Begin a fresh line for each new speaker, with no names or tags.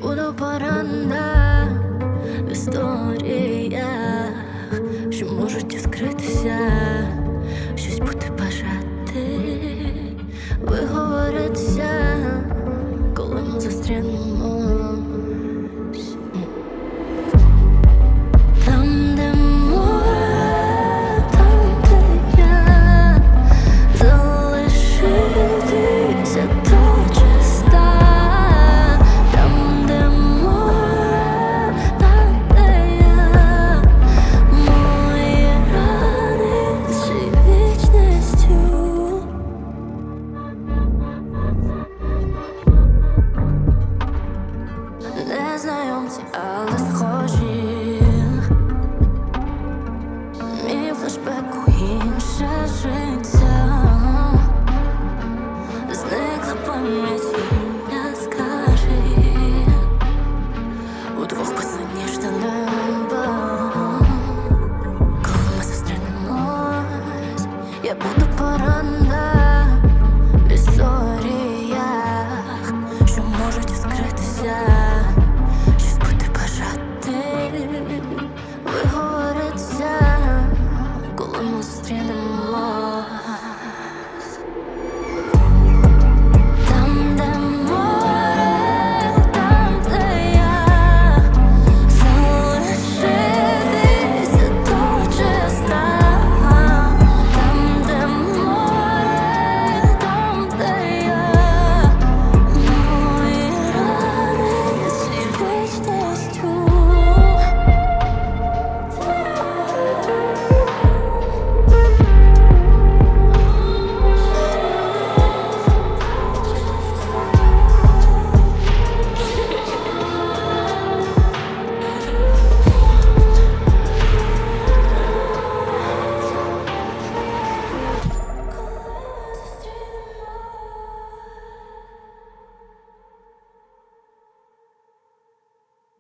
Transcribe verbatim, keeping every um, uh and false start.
буду порана в історіях, що можуть і скритися, щось бути бажати, виговоритися, коли ми зустрінемось. Там, де море, там, де я, залишитися точиста. Там, де море, там, де я, мої рани з вічністю. Незнайомці, але схожі. Мій флешбек у інше життя. Зникла пам'ять, ім'я скажи. Удвох посинішь до неба. Коли ми зустрінемось, я буду порана в історіях, що можуть і скритися.